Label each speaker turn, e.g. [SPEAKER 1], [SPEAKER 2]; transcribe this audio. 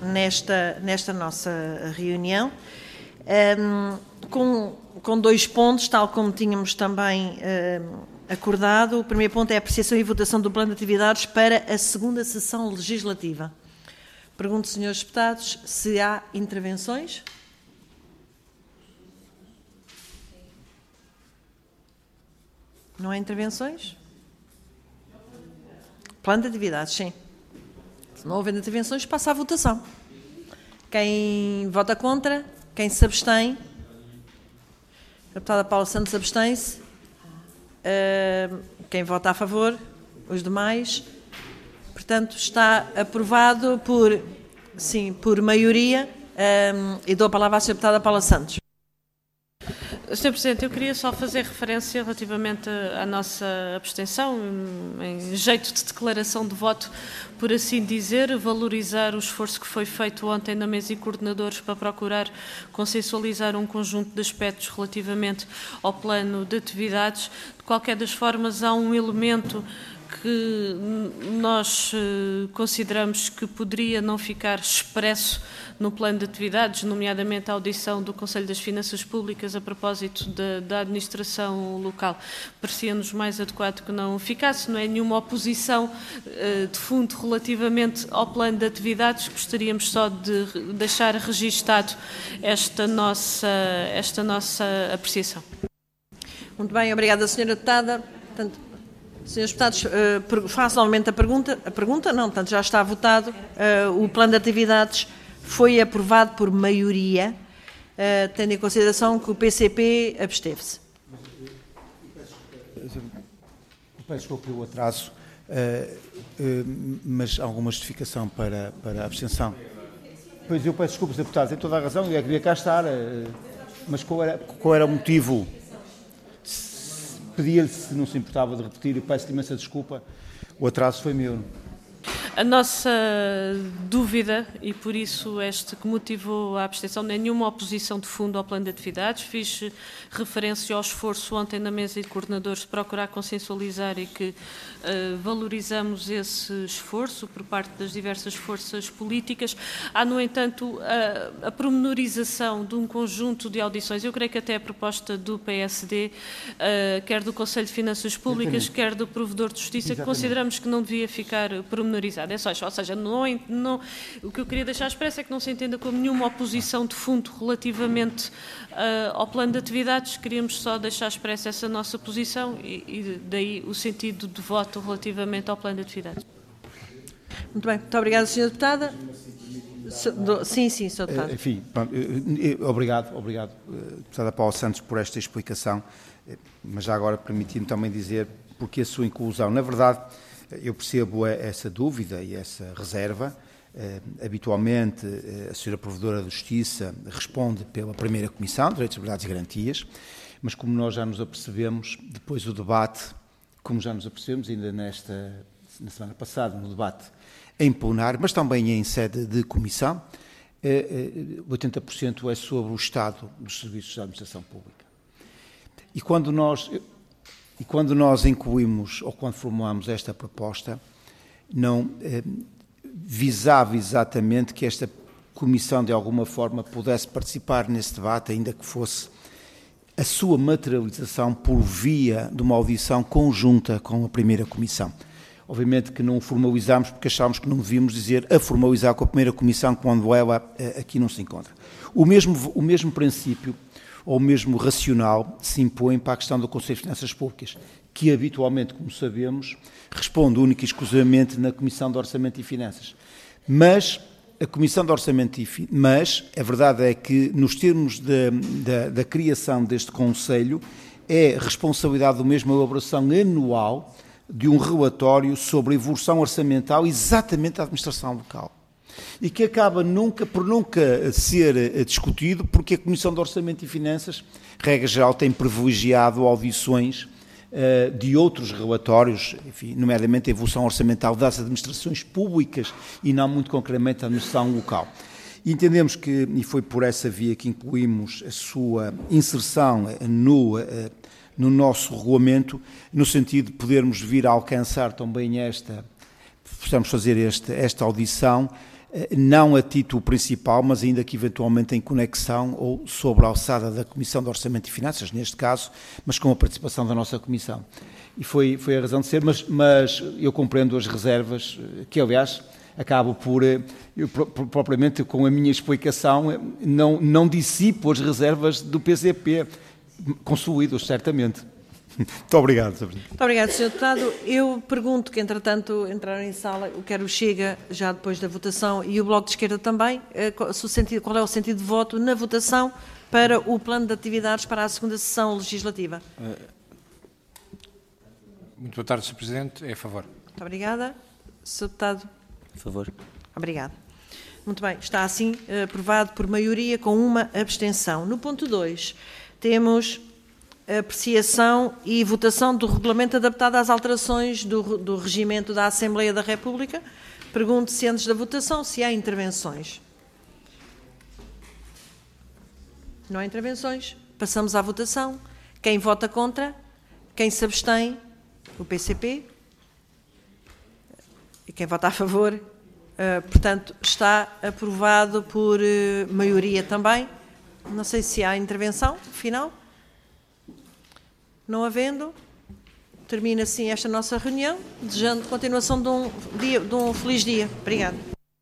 [SPEAKER 1] nesta nossa reunião, com 2 pontos, tal como tínhamos também acordado. O primeiro ponto é a apreciação e votação do plano de atividades para a segunda sessão legislativa. Pergunto, senhores deputados, se há intervenções. Não há intervenções? Plano de atividades, sim. Se não houver intervenções, passa à votação. Quem vota contra? Quem se abstém? A deputada Paula Santos abstém-se. Quem vota a favor? Os demais? Portanto, está aprovado por maioria. E dou a palavra à senhora deputada Paula Santos.
[SPEAKER 2] Sr. Presidente, eu queria só fazer referência relativamente à nossa abstenção, em jeito de declaração de voto, por assim dizer, valorizar o esforço que foi feito ontem na mesa e coordenadores para procurar consensualizar um conjunto de aspectos relativamente ao plano de atividades. De qualquer das formas, há um elemento que nós consideramos que poderia não ficar expresso no plano de atividades, nomeadamente a audição do Conselho das Finanças Públicas a propósito da administração local. Parecia-nos mais adequado que não ficasse, não é nenhuma oposição de fundo relativamente ao plano de atividades, gostaríamos só de deixar registado esta nossa apreciação.
[SPEAKER 1] Muito bem, obrigada, senhora deputada. Portanto, senhores deputados, faço novamente a pergunta, não, portanto já está votado, o plano de atividades foi aprovado por maioria, tendo em consideração que o PCP absteve-se.
[SPEAKER 3] Peço desculpa pelo atraso, mas há alguma justificação para a abstenção? Pois eu peço desculpas, deputados, tem toda a razão, eu devia cá estar, mas qual era o motivo? Pedia-lhe se não se importava de repetir, eu peço imensa desculpa, o atraso foi meu.
[SPEAKER 2] A nossa dúvida, e por isso este que motivou a abstenção, não é nenhuma oposição de fundo ao plano de atividades, fiz referência ao esforço ontem na mesa de coordenadores de procurar consensualizar e que valorizamos esse esforço por parte das diversas forças políticas. Há, no entanto, a pormenorização de um conjunto de audições, eu creio que até a proposta do PSD, quer do Conselho de Finanças Públicas, quer do Provedor de Justiça, que consideramos que não devia ficar pormenorizado. É só, ou seja, o que eu queria deixar expresso é que não se entenda como nenhuma oposição de fundo relativamente ao plano de atividades, queríamos só deixar expressa essa nossa posição e daí o sentido de voto relativamente ao plano de atividades.
[SPEAKER 1] Muito bem, muito obrigada, Sra. Deputada. Sim, Sr. Deputado.
[SPEAKER 3] Enfim, obrigado, deputada Paula Santos, por esta explicação, mas já agora permitindo também dizer porque a sua inclusão. Na verdade, eu percebo essa dúvida e essa reserva. Habitualmente, a Sra. Provedora de Justiça responde pela primeira Comissão, Direitos, Liberdades e Garantias, mas como nós já nos apercebemos, depois do debate, como já nos apercebemos ainda na semana passada, no debate em plenário, mas também em sede de Comissão, 80% é sobre o Estado dos Serviços da Administração Pública. E quando nós incluímos, ou quando formulamos esta proposta, não visava exatamente que esta Comissão, de alguma forma, pudesse participar nesse debate, ainda que fosse a sua materialização por via de uma audição conjunta com a primeira Comissão. Obviamente que não o formalizámos porque achámos que não devíamos dizer a formalizar com a primeira Comissão quando ela aqui não se encontra. O mesmo princípio ou o mesmo racional se impõe para a questão do Conselho de Finanças Públicas, que habitualmente, como sabemos, responde única e exclusivamente na Comissão de Orçamento e Finanças. Mas a Comissão de Orçamento e Finanças, mas a verdade é que, nos termos da criação deste Conselho, é responsabilidade do mesmo a elaboração anual de um relatório sobre a evolução orçamental exatamente da administração local. E que acaba por nunca ser discutido, porque a Comissão de Orçamento e Finanças, regra geral, tem privilegiado audições de outros relatórios, enfim, nomeadamente a evolução orçamental das administrações públicas e não muito concretamente a administração local. E entendemos que, e foi por essa via que incluímos a sua inserção no nosso regulamento, no sentido de podermos vir a alcançar também possamos fazer esta audição não a título principal, mas ainda que eventualmente em conexão ou sobre a alçada da Comissão de Orçamento e Finanças, neste caso, mas com a participação da nossa Comissão. E foi a razão de ser, mas eu compreendo as reservas, que aliás acabo por, propriamente com a minha explicação, não dissipo as reservas do PCP, construídos certamente. Muito obrigado, Sabrina.
[SPEAKER 1] Muito obrigado, Sr. Deputado. Eu pergunto que, entretanto, entraram em sala, quer o Chega, já depois da votação, e o Bloco de Esquerda também, qual é o sentido de voto na votação para o plano de atividades para a segunda sessão legislativa?
[SPEAKER 4] Muito boa tarde, Sr. Presidente. É a favor.
[SPEAKER 1] Muito obrigada. Sr. Deputado.
[SPEAKER 5] A favor.
[SPEAKER 1] Obrigada. Muito bem, está assim aprovado por maioria com uma abstenção. No ponto 2, temos apreciação e votação do regulamento adaptado às alterações do regimento da Assembleia da República. Pergunto se antes da votação se há intervenções. Não há intervenções. Passamos à votação. Quem vota contra? Quem se abstém? O PCP. E quem vota a favor? Portanto, está aprovado por maioria também. Não sei se há intervenção final. Não havendo, termina assim esta nossa reunião, desejando continuação de um feliz dia. Obrigada.